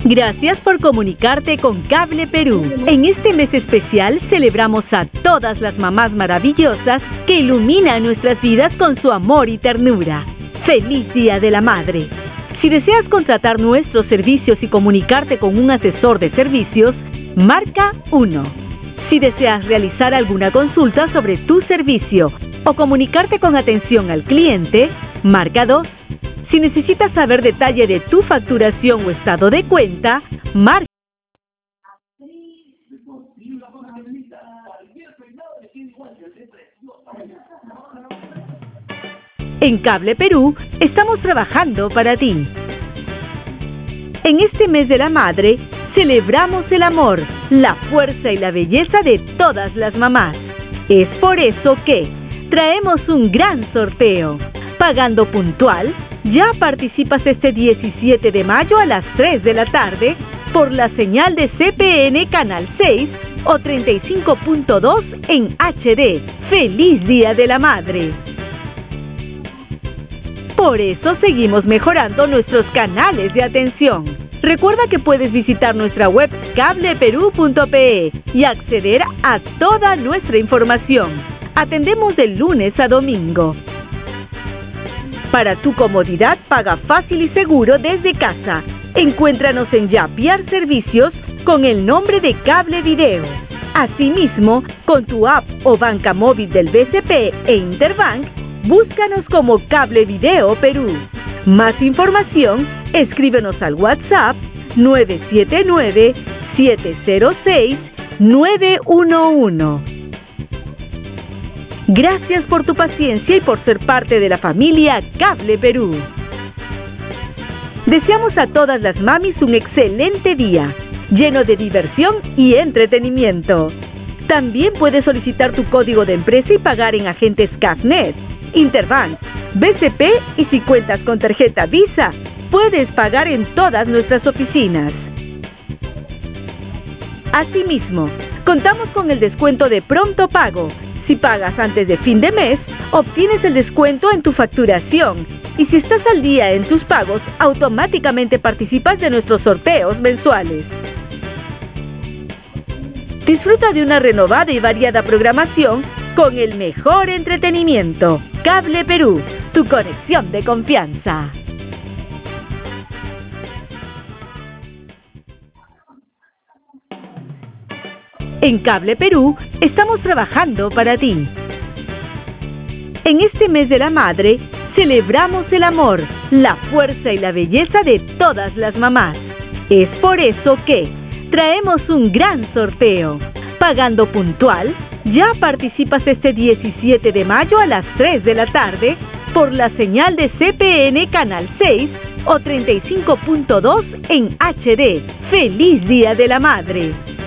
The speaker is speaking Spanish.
Gracias por comunicarte con Cable Perú. En este mes especial celebramos a todas las mamás maravillosas que iluminan nuestras vidas con su amor y ternura. ¡Feliz Día de la Madre! Si deseas contratar nuestros servicios y comunicarte con un asesor de servicios, marca 1. Si deseas realizar alguna consulta sobre tu servicio o comunicarte con atención al cliente, marca 2. Si necesitas saber detalle de tu facturación o estado de cuenta, marca. En Cable Perú estamos trabajando para ti. En este mes de la madre, celebramos el amor, la fuerza y la belleza de todas las mamás. Es por eso que traemos un gran sorteo. Pagando puntual, ya participas este 17 de mayo a las 3 de la tarde por la señal de CPN Canal 6 o 35.2 en HD. ¡Feliz Día de la Madre! Por eso seguimos mejorando nuestros canales de atención. Recuerda que puedes visitar nuestra web cableperú.pe y acceder a toda nuestra información. Atendemos de lunes a domingo. Para tu comodidad, paga fácil y seguro desde casa. Encuéntranos en Yapiar Servicios con el nombre de Cable Video. Asimismo, con tu app o banca móvil del BCP e Interbank, búscanos como Cable Video Perú. Más información, escríbenos al WhatsApp 979-706-911. Gracias por tu paciencia y por ser parte de la familia Cable Perú. Deseamos a todas las mamis un excelente día, lleno de diversión y entretenimiento. También puedes solicitar tu código de empresa y pagar en agentes CAFNet, Interbank, BCP y si cuentas con tarjeta Visa, puedes pagar en todas nuestras oficinas. Asimismo, contamos con el descuento de pronto pago. Si pagas antes de fin de mes, obtienes el descuento en tu facturación. Y si estás al día en tus pagos, automáticamente participas de nuestros sorteos mensuales. Disfruta de una renovada y variada programación con el mejor entretenimiento. Cable Perú, tu conexión de confianza. En Cable Perú estamos trabajando para ti. En este mes de la madre, celebramos el amor, la fuerza y la belleza de todas las mamás. Es por eso que traemos un gran sorteo. Pagando puntual, ya participas este 17 de mayo a las 3 de la tarde por la señal de CPN Canal 6 o 35.2 en HD. ¡Feliz Día de la Madre!